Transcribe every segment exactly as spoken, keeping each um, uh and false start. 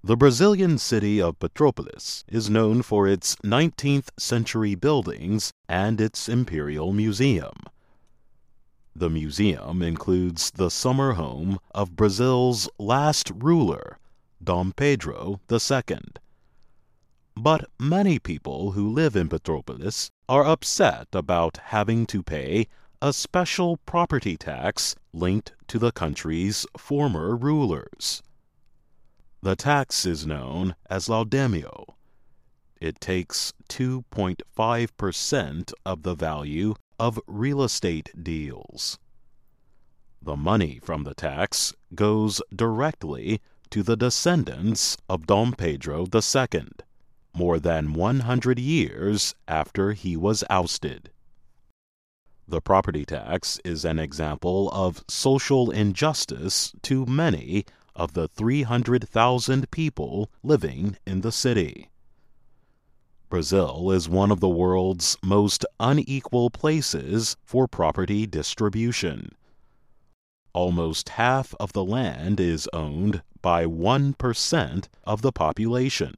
The Brazilian city of Petrópolis is known for its nineteenth century buildings and its imperial museum. The museum includes the summer home of Brazil's last ruler, Dom Pedro the Second. But many people who live in Petrópolis are upset about having to pay a special property tax linked to the country's former rulers. The tax is known as laudêmio. It takes two point five percent of the value of real estate deals. The money from the tax goes directly to the descendants of Dom Pedro the Second, more than one hundred years after he was ousted. The property tax is an example of social injustice to many of the three hundred thousand people living in the city. Brazil is one of the world's most unequal places for property distribution. Almost half of the land is owned by one percent of the population.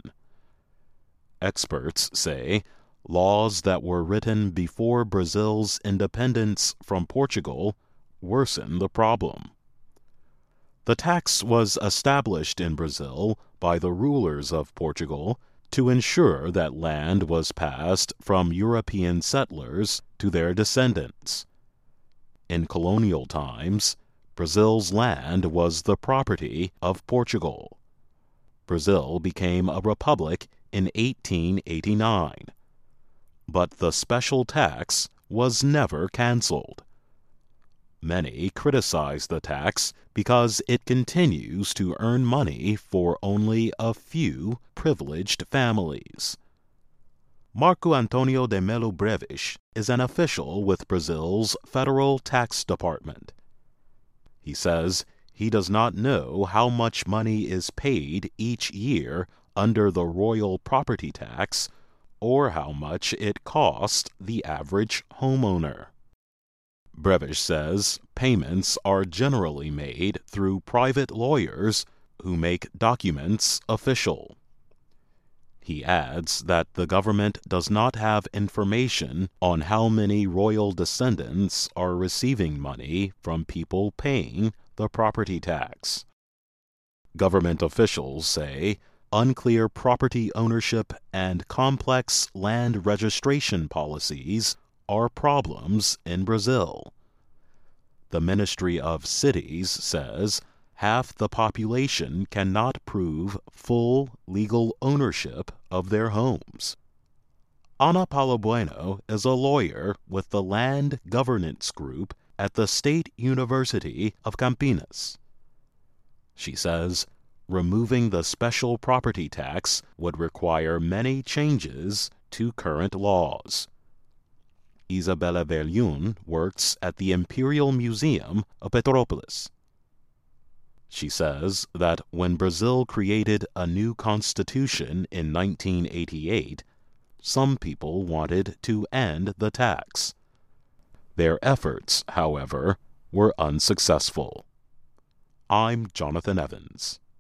Experts say laws that were written before Brazil's independence from Portugal worsen the problem. The tax was established in Brazil by the rulers of Portugal to ensure that land was passed from European settlers to their descendants. In colonial times, Brazil's land was the property of Portugal. Brazil became a republic in eighteen eighty-nine, but the special tax was never canceled. Many criticize the tax because it continues to earn money for only a few privileged families. Marco Antonio de Melo Brevis is an official with Brazil's Federal Tax Department. He says he does not know how much money is paid each year under the royal property tax or how much it costs the average homeowner. Brevis says payments are generally made through private lawyers who make documents official. He adds that the government does not have information on how many royal descendants are receiving money from people paying the property tax. Government officials say unclear property ownership and complex land registration policies are problems in Brazil. The Ministry of Cities says half the population cannot prove full legal ownership of their homes. Ana Paula Bueno is a lawyer with the Land Governance Group at the State University of Campinas. She says removing the special property tax would require many changes to current laws. Isabella Verliun works at the Imperial Museum of Petrópolis. She says that when Brazil created a new constitution in nineteen eighty-eight, some people wanted to end the tax. Their efforts, however, were unsuccessful. I'm Jonathan Evans.